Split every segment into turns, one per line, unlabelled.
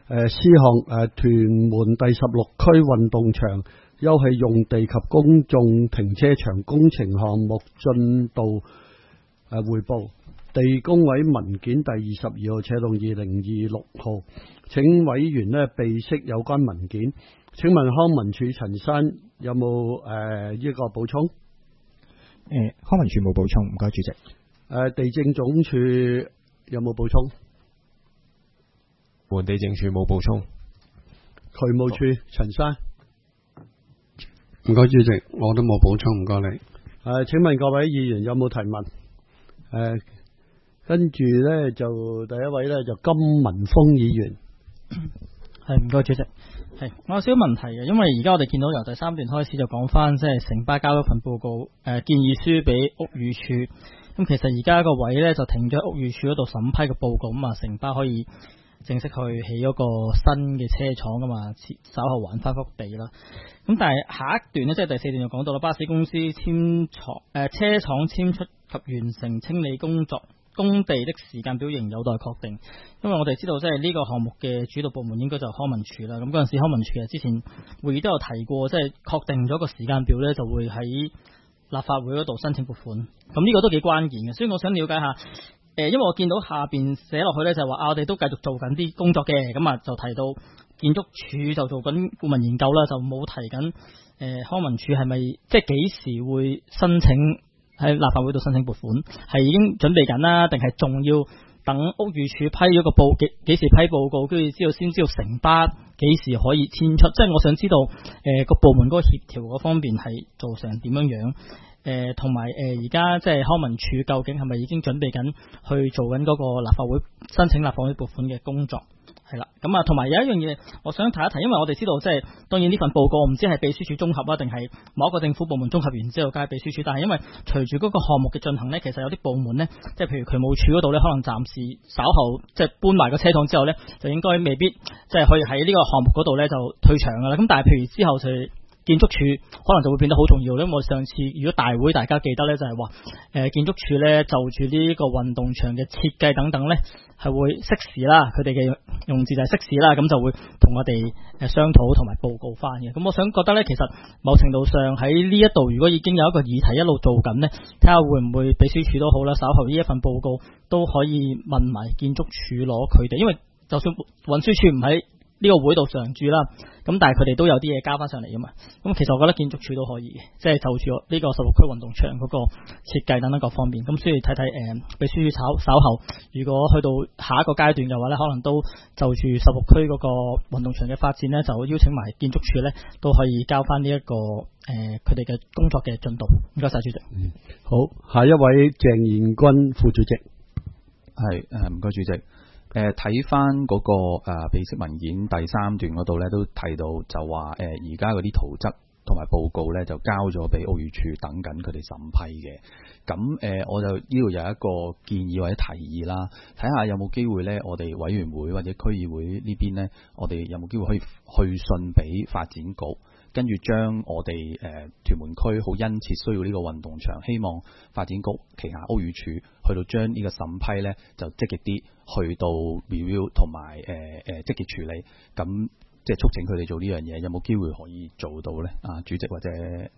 項屯門第16區運動場休憩用地及公眾停車場工程項目進度匯報。地工委文件第22號扯動2026號，請委員呢備悉有關文件。請問康文署陳生有冇呢個補充？
康文署冇補充，唔該主席。
地政總署有冇補充？
地政署冇補充。
渠務署陳生，
唔該主席，我都冇補充，唔該你。
請問各位議員有冇提問？跟住呢，就第一位呢，就金文峰議員。
係，唔該主席。係，我有少少問題嘅，因為而家我哋見到由第3段開始就講翻，即係城巴交咗份報告建議書俾屋宇署。咁其實而家個位呢，就停咗喺屋宇署嗰度審批個報告，咁啊城巴可以正式去起嗰個新嘅車廠噶嘛，稍後還翻幅地啦。咁但係下一段呢，即係第4段就講到啦，巴士公司車廠簽出及完成清理工地的時間表仍有待確定，因為我哋知道即係呢個項目嘅主導部門應該就係康文署啦。咁嗰陣時康文署其實之前會議都有提過，即係確定咗個時間表呢，就會喺立法會嗰度申請撥款。咁呢個都幾關鍵嘅，所以我想了解下，因為我見到下邊寫落去呢，就係話我哋都繼續做緊啲工作嘅，咁啊就提到建築署就做緊顧問研究啦，就冇提緊康文署係咪即係幾時會申請喺立法會度申請撥款，係已經準備緊啦，定係仲要等屋宇署批咗個幾時批報告，跟住先知道城巴幾時可以遷出？即係我想知道個部門嗰個協調嗰方面係做成點樣樣？同埋而家即係康文署究竟係咪已經準備緊去做緊嗰個立法會申請立法會撥款嘅工作？係啦，咁啊，同埋有一樣嘢我想提一提，因為我哋知道即係當然呢份報告唔知係秘書處綜合啊，定係某一個政府部門綜合完之後交俾秘書處，但係因為隨住嗰個項目嘅進行呢，其實有啲部門呢，即係譬如渠務署嗰度呢，可能暫時稍後即係搬埋個車廠之後呢，就應該未必即係可以喺呢個項目嗰度呢就退場噶啦。咁但係譬如之後就建築署可能就會變得好重要，因為我上次如果大會大家記得呢，就係話建築署呢就住呢個運動場嘅設計等等呢，係會適時啦，佢哋嘅用字就係適時啦，咁就會同我哋商討同埋報告翻嘅。咁我想覺得呢，其實某程度上喺呢一度，如果已經有一個議題一路做緊呢，睇下會唔會秘書處都好啦，稍後呢一份報告都可以問埋建築署攞佢哋，因為就算運輸署唔喺呢個會度常駐啦，咁但係佢哋都有啲嘢交翻上嚟噶嘛。咁其實我覺得建築署都可以嘅，即係就住呢個16區運動場嗰個設計等等各方面。咁所以睇睇秘書處稍後如果去到下一個階段嘅話呢，可能都就住16區嗰個運動場嘅發展呢，就邀請埋建築署呢，都可以交翻呢一個佢哋嘅工作嘅進度。唔該晒主席。
好，下一位鄭賢君副主席。
係唔該主席。睇翻嗰個備悉文件第3段嗰度呢，都提到就話而家嗰啲圖則同埋報告呢，就交咗俾屋宇署等緊佢哋審批嘅。咁我就呢度有一個建議或者提議啦，睇下有冇機會呢，我哋委員會或者區議會呢邊呢，我哋有冇機會可以去信俾發展局，跟住將我哋屯門區好殷切需要呢個運動場，希望發展局旗下屋宇署去到將呢個審批呢，就積極啲去到 review 同埋積極處理，咁即係促請佢哋做呢樣嘢，有冇機會可以做到呢？主席或者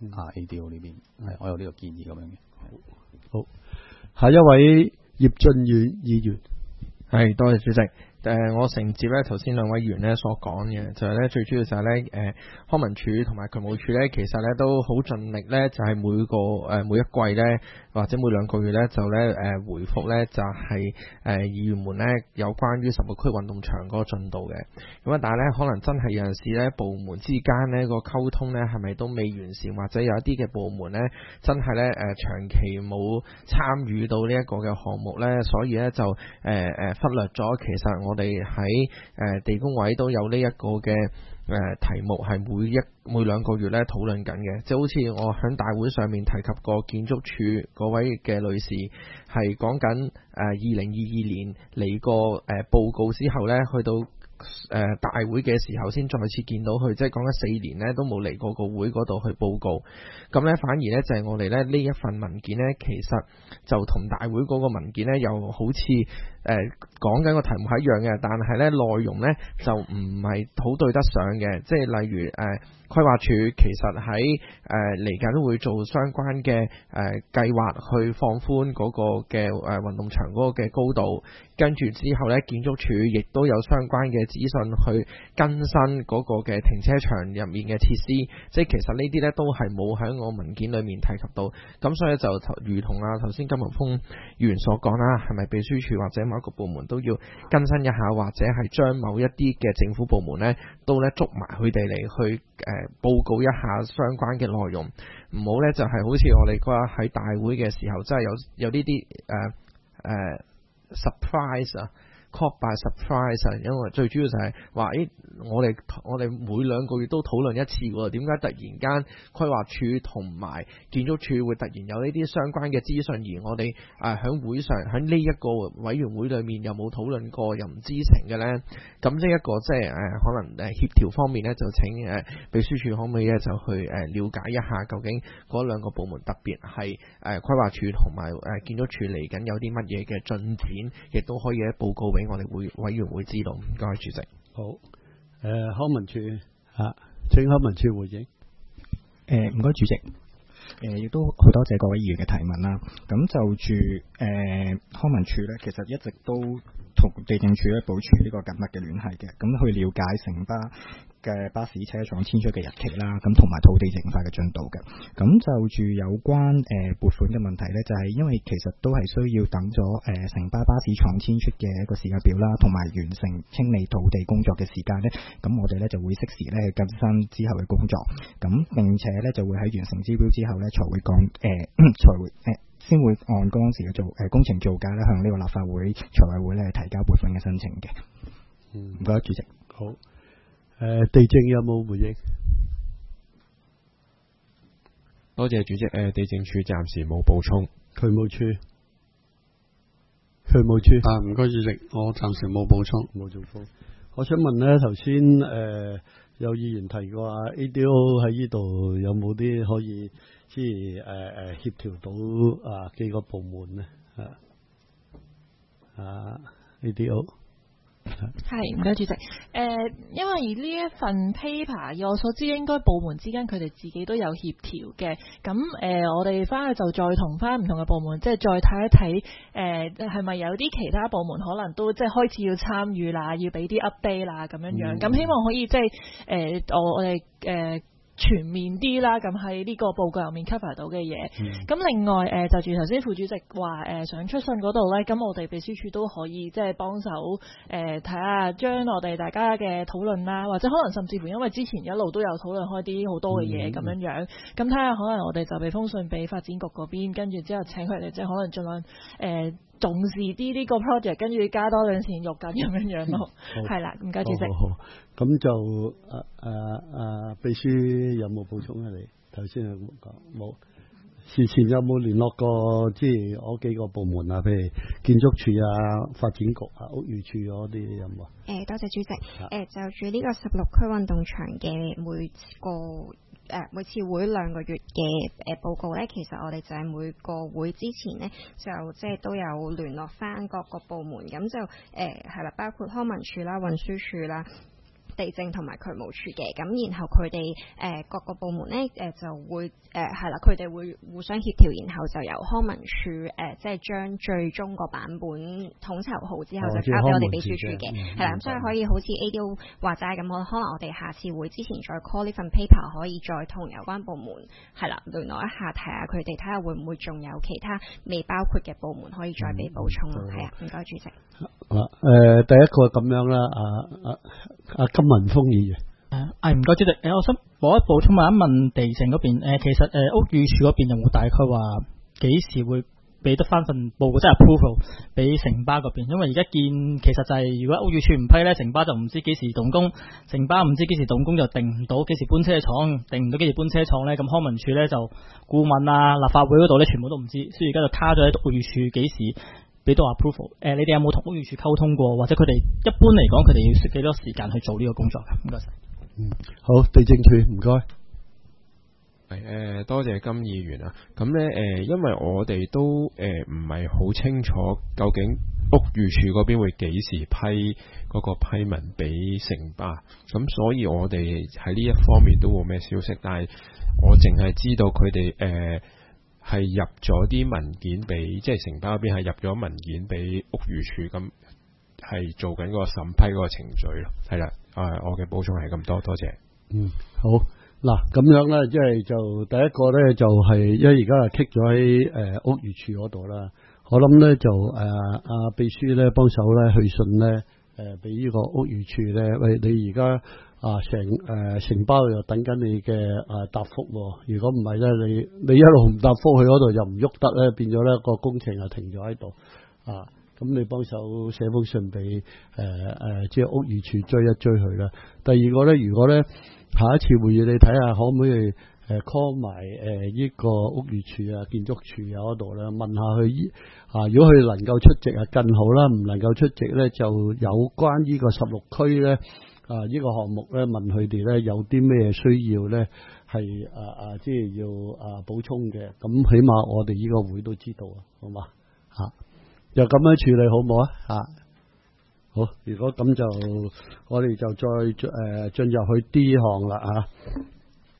ADO 呢邊，我有呢個建議咁樣嘅。
好，下一位葉俊遠議員。
係，多謝主席。我承接咧頭先兩位議員咧所講嘅，就係咧最主要就係咧康文署同埋渠務署咧，其實咧都好盡力咧，就係每一季咧或者每2個月咧就咧回覆咧就係議員們咧有關於16區運動場嗰個進度嘅。咁啊，但係咧可能真係有陣時咧部門之間咧個溝通咧係咪都未完善，或者有一啲嘅部門咧真係咧長期冇參與到呢一個嘅項目咧，所以咧就忽略咗其實我哋喺地工委都有呢一個嘅題目係每2個月咧討論緊嘅，即係好似我喺大會上面提及過建築署嗰位嘅女士係講緊2022年嚟個報告之後咧，去到大會嘅時候先再次見到佢，即係講緊4年呢都冇嚟過個會嗰度去報告。咁呢，反而呢就係我哋呢一份文件呢，其實就同大會嗰個文件呢又好似講緊個題目係一樣嘅，但係呢內容呢就唔係好對得上嘅。即係例如規劃署其實喺嚟緊會做相關嘅計劃去放寬嗰個嘅運動場嗰個嘅高度，跟住之後呢，建築署亦都有相關嘅資訊去更新嗰個嘅停車場入面嘅設施，即係其實呢啲呢都係冇喺我文件裏面提及到。咁所以就如同頭先金文峰議員所講啦，係咪秘書處或者某一個部門都要更新一下，或者係將某一啲嘅政府部門呢都呢捉埋佢哋嚟去報告一下相關嘅內容，唔好呢就係好似我哋嗰日喺大會嘅時候，真係有呢啲surprise 啊，caught by surprise 啊，因為最主要就係話，我哋每2個月都討論一次喎，點解突然間規劃署同埋建築署會突然有呢啲相關嘅資訊，而我哋喺會上喺呢一個委員會裏面又冇討論過，又唔知情嘅呢？咁呢一個即係可能協調方面呢，就請秘書處可唔可以呢就去了解一下，究竟嗰2個部門特別係規劃署同埋建築署嚟緊有啲乜嘢嘅進展，亦都可以報告俾我哋委員會知道。唔該，主席。
好。康文署請康文署回應。
唔該，主席。亦都好多謝各位議員嘅提問啦。咁就住康文署呢，其實一直都同地政署咧保持呢個緊密嘅聯繫嘅，咁去了解城巴嘅巴士車廠遷出嘅日期啦，咁同埋土地淨化嘅進度嘅。咁就住有關撥款嘅問題呢，就係因為其實都係需要等咗城巴巴士廠遷出嘅一個時間表啦，同埋完成清理土地工作嘅時間呢，咁我哋呢就會適時呢更新之後嘅工作，咁並且呢就會喺完成招標之後呢先會按當時嘅工程造價呢向呢個立法會財委會呢提交撥款嘅申請嘅。唔該，主席。
好。地政有冇回應？
多謝主席。地政署暫時冇補充。
渠務處。
唔該，主席，我暫時冇補充。
冇做補。我想問呢，頭先有議員提過ADO 喺呢度有冇啲可以即係協調到幾個部門呢？ADO。
係，唔該主席。因為呢一份 paper， 以我所知應該部門之間佢哋自己都有協調嘅。咁我哋翻去就再同翻唔同嘅部門，即係再睇一睇，係咪有啲其他部門可能都即係開始要參與啦，要俾啲 update 啦咁樣樣。咁希望可以即係我哋全面啲啦，咁喺呢個報告入面 cover 到嘅嘢。咁另外就住頭先副主席話想出信嗰度呢，咁我哋秘書處都可以即係幫手睇下，將我哋大家嘅討論啦，或者可能甚至乎因為之前一路都有討論開啲好多嘅嘢咁樣樣，咁睇下可能我哋就俾封信俾發展局嗰邊，跟住之後請佢哋即係可能盡量重視啲呢個 project， 跟住加多2錢肉緊咁樣樣咯。係啦，唔該主席。
好，咁就秘書有冇補充啊？你頭先有冇講冇？事前有冇聯絡過即係嗰幾個部門啊？譬如建築署啊、發展局啊、屋宇署嗰啲有冇啊？
多謝主席。就住呢個16區運動場嘅每次會2個月嘅報告呢，其實我哋就係每個會之前呢，就即係都有聯絡翻各個部門，咁就係啦，包括康文署啦、運輸署啦、地政同埋渠務署嘅，咁然後佢哋各個部門呢就會係啦，佢哋會互相協調，然後就由康文署即係將最終個版本統籌好之後就交俾我哋秘書處嘅，係啦，所以可以好似 ADO 話齋咁，可能我哋下次會之前再 call 呢份 paper， 可以再同有關部門係啦聯絡一下，睇下佢哋睇下會唔會仲有其他未包括嘅部門可以再俾補充咯，係啊，唔該主席。
第一個咁樣啦，金文峰議員。
唔該主席，我想補充問一問地政嗰邊，其實屋宇署嗰邊有冇大概話幾時會俾得翻份報告，即係 approval 俾城巴嗰邊？因為而家見其實就係如果屋宇署唔批咧，城巴就唔知幾時動工，城巴唔知幾時動工就定唔到幾時搬車廠，定唔到幾時搬車廠咧，咁康文署咧就顧問啊、立法會嗰度咧全部都唔知，所以而家就卡咗喺屋宇署幾時俾到 approval。你哋有冇同屋宇署溝通過，或者佢哋一般嚟講，佢哋要需幾多時間去做呢個工作㗎？唔該晒。
好，地政處唔該。
多謝金議員啊。咁呢，因為我哋都唔係好清楚究竟屋宇署嗰邊會幾時批嗰個批文俾城巴，咁所以我哋喺呢一方面都冇咩消息。但係我淨係知道佢哋係入咗啲文件俾，即係城巴嗰邊係入咗文件俾屋宇署，咁係做緊嗰個審批嗰個程序咯。係啦，我嘅補充係咁多，多謝。
好。嗱，咁樣咧，即係就第一個咧，就係因為而家係棘咗喺屋宇署嗰度啦。我諗咧就阿秘書咧幫手咧去信咧俾呢個屋宇署咧，喂，你而家承包又等緊你嘅答覆喎。如果唔係咧，你一路唔答覆，去嗰度又唔喐得咧，變咗咧個工程又停咗喺度啊。咁你幫手寫封信俾即係屋宇署追一追佢啦。第二個咧，如果咧下一次會議你睇下可唔可以call 埋呢個屋宇署啊、建築署啊嗰度咧，問下佢如果佢能夠出席啊更好啦，唔能夠出席咧就有關呢個16區咧呢個項目咧，問佢哋咧有啲咩需要咧係即係要補充嘅，咁起碼我哋呢個會都知道啊，好嘛就咁樣處理好唔好啊？好，如果咁就我哋就再進入去 D 項啦